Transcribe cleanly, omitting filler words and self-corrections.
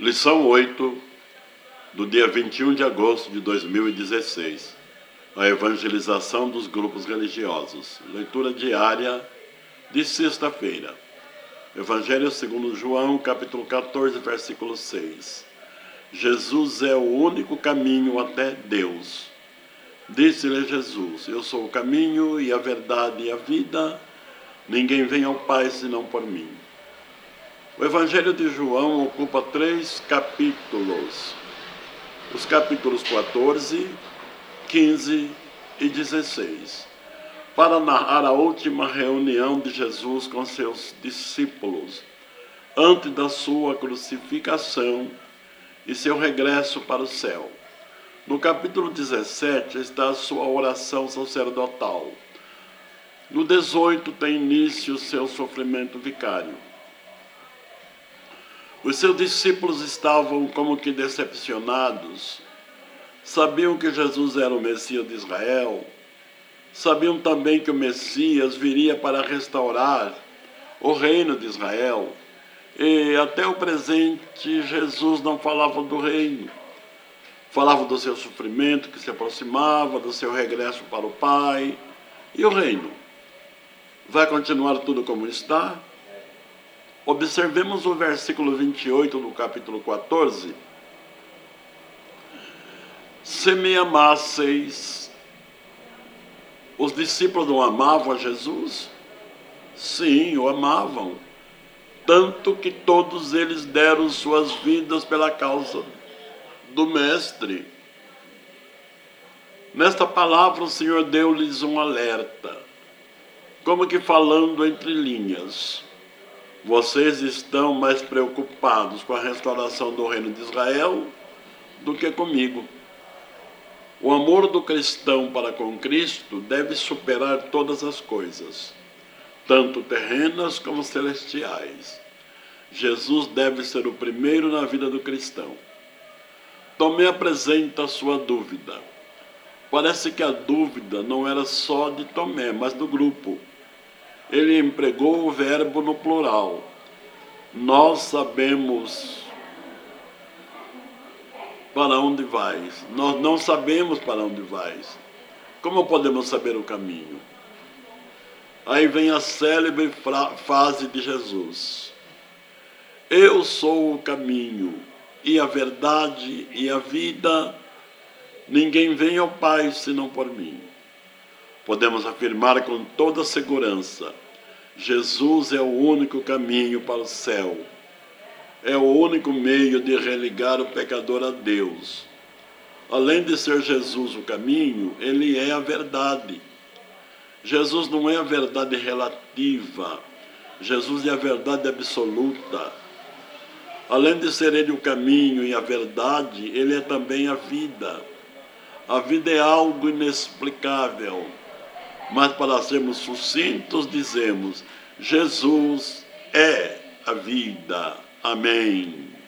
Lição 8, do dia 21 de agosto de 2016. A evangelização dos grupos religiosos. Leitura diária de sexta-feira. Evangelho segundo João, capítulo 14, versículo 6. Jesus é o único caminho até Deus. Disse-lhe Jesus: eu sou o caminho e a verdade e a vida. Ninguém vem ao Pai senão por mim. O Evangelho de João ocupa 3 capítulos. Os capítulos 14, 15 e 16. Para narrar a última reunião de Jesus com seus discípulos, antes da sua crucificação e seu regresso para o céu. No capítulo 17 está a sua oração sacerdotal. No 18 tem início o seu sofrimento vicário. Os seus discípulos estavam como que decepcionados. Sabiam que Jesus era o Messias de Israel. Sabiam também que o Messias viria para restaurar o reino de Israel. E até o presente, Jesus não falava do reino. Falava do seu sofrimento que se aproximava, do seu regresso para o Pai. E o reino? Vai continuar tudo como está? Observemos o versículo 28 do capítulo 14. Se me amasseis, os discípulos não amavam a Jesus? Sim, o amavam. Tanto que todos eles deram suas vidas pela causa do Mestre. Nesta palavra o Senhor deu-lhes um alerta, como que falando entre linhas. Vocês estão mais preocupados com a restauração do reino de Israel do que comigo. O amor do cristão para com Cristo deve superar todas as coisas, tanto terrenas como celestiais. Jesus deve ser o primeiro na vida do cristão. Tomé apresenta a sua dúvida. Parece que a dúvida não era só de Tomé, mas do grupo. Ele empregou o verbo no plural. Nós sabemos para onde vais. Nós não sabemos para onde vais. Como podemos saber o caminho? Aí vem a célebre frase de Jesus: eu sou o caminho e a verdade e a vida. Ninguém vem ao Pai senão por mim. Podemos afirmar com toda segurança: Jesus é o único caminho para o céu. É o único meio de religar o pecador a Deus. Além de ser Jesus o caminho, ele é a verdade. Jesus não é a verdade relativa. Jesus é a verdade absoluta. Além de ser ele o caminho e a verdade, ele é também a vida. A vida é algo inexplicável. Mas para sermos sucintos, dizemos: Jesus é a vida. Amém.